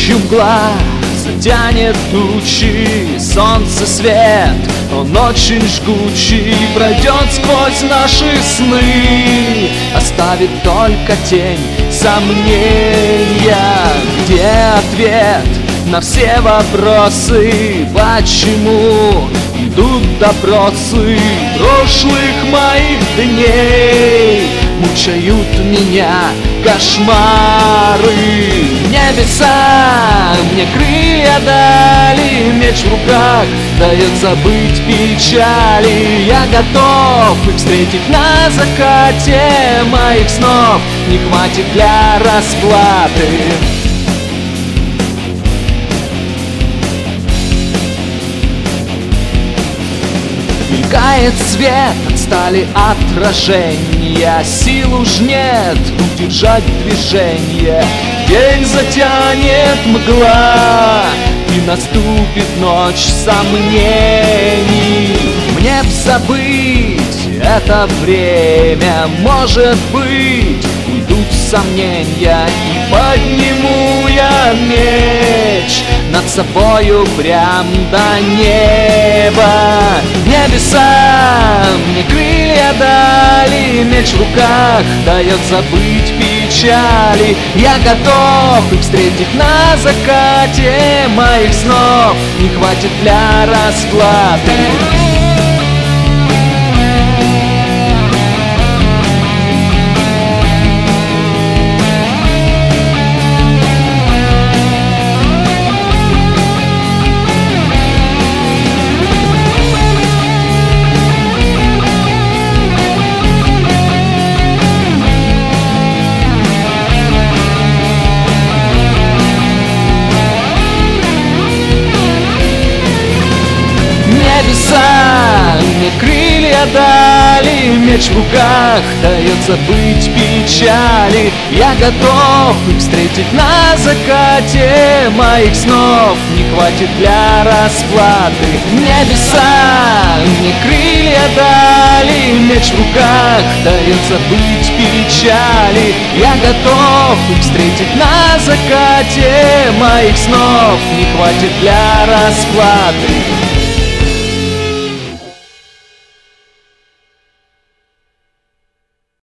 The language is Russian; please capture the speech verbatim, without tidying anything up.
Ночью мгла затянет тучи, солнце свет, он очень жгучий, пройдет сквозь наши сны, оставит только тень сомнения. Где ответ на все вопросы? Почему идут допросы прошлых моих дней? Мучают меня кошмары. Небеса мне крылья дали, меч в руках дает забыть печали. Я готов их встретить на закате моих снов, не хватит для расплаты. Мелькает свет, отстали отражения, сил уж нет удержать движение. День затянет мгла, и наступит ночь сомнений. Мне б забыть это время, может быть, уйдут сомнения, и подниму я меч над собою прям до неба. Небеса мне крылья дали, меч в руках дает забыть печали. Я готов их встретить на закате моих снов, не хватит для расплаты. Небеса мне крылья дали, меч в руках дает забыть печали. Я готов их встретить на закате моих снов, не хватит для расплаты. Небеса мне крылья дали, меч в руках дает забыть печали. Я готов их встретить на закате моих снов, не хватит для расплаты.